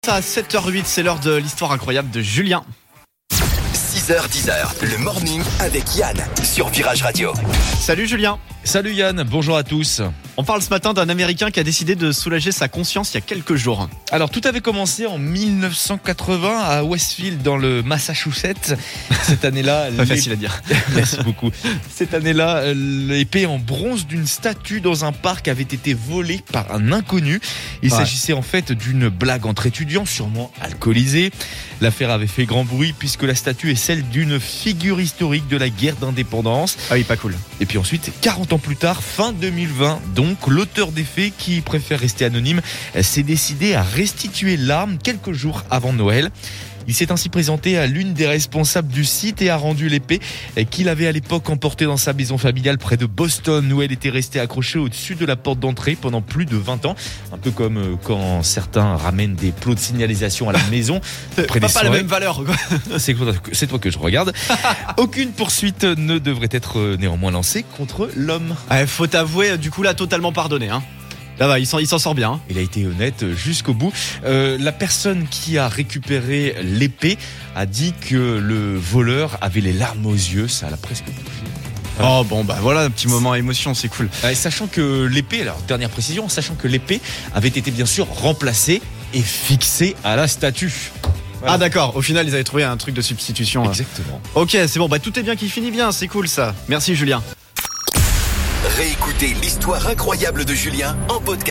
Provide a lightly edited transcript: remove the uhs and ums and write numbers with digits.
À 7h08, c'est l'heure de l'histoire incroyable de Julien. 6h-10h, le morning avec Yann sur Virage Radio. Salut Julien. Salut Yann, bonjour à tous. On parle ce matin d'un Américain qui a décidé de soulager sa conscience il y a quelques jours. Alors tout avait commencé en 1980 à Westfield dans le Massachusetts. Cette année-là, Pas facile à dire. Merci beaucoup. Cette année-là, l'épée en bronze d'une statue dans un parc avait été volée par un inconnu. Il s'agissait en fait d'une blague entre étudiants, sûrement alcoolisés. L'affaire avait fait grand bruit puisque la statue est celle d'une figure historique de la guerre d'indépendance. Ah oui, pas cool. Et puis ensuite, 40 ans plus tard, fin 2020, donc l'auteur des faits, qui préfère rester anonyme, s'est décidé à restituer l'arme quelques jours avant Noël. Il s'est ainsi présenté à l'une des responsables du site et a rendu l'épée qu'il avait à l'époque emportée dans sa maison familiale près de Boston, où elle était restée accrochée au-dessus de la porte d'entrée pendant plus de 20 ans. Un peu comme quand certains ramènent des plots de signalisation à la maison. Pas la même valeur, quoi. C'est toi que je regarde. Aucune poursuite ne devrait être néanmoins lancée contre l'homme. Faut t'avouer, du coup là, totalement pardonné. Là va, il s'en sort bien. Il a été honnête jusqu'au bout. La personne qui a récupéré l'épée a dit que le voleur avait les larmes aux yeux. Ça l'a presque touché. Oh bon, bah voilà, un petit moment émotion, c'est cool. Sachant que l'épée, alors dernière précision, sachant que l'épée avait été bien sûr remplacée et fixée à la statue. Voilà. Ah d'accord, au final ils avaient trouvé un truc de substitution. Exactement. Ok, c'est bon, bah tout est bien qui finit bien, c'est cool ça. Merci Julien. Réécoutez l'histoire incroyable de Julien en podcast.